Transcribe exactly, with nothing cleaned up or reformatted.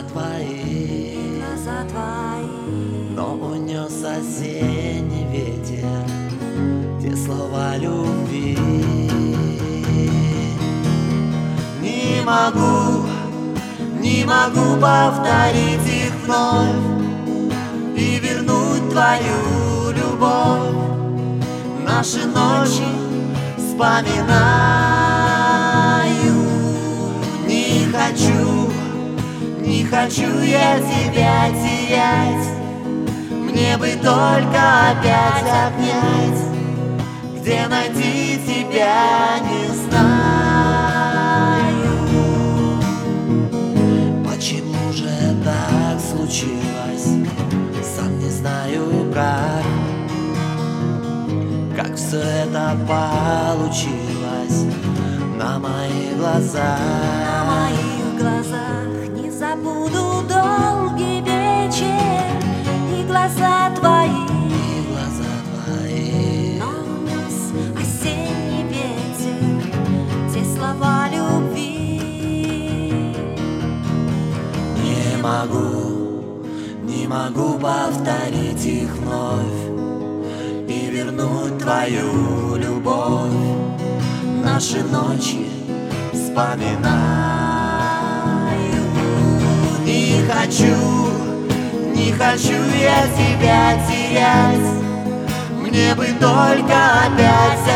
твои, глаза твои, но унес осенний ветер те слова любви. Не могу, не могу повторить их вновь и вернуть твою любовь. Наши ночи вспоминаю. Не хочу, не хочу я тебя терять. Мне бы только опять обнять. Где найти тебя, не знаю. Почему же так случилось? Сам не знаю как. Как все это получилось на моих глазах. На моих глазах не забуду долгий вечер и глаза твои, И глаза твои, но унес осенний ветер те слова любви. не могу, не могу повторить их вновь и вернуть твою любовь. Наши ночи вспоминаю. Не хочу, не хочу я тебя терять. Мне бы только опять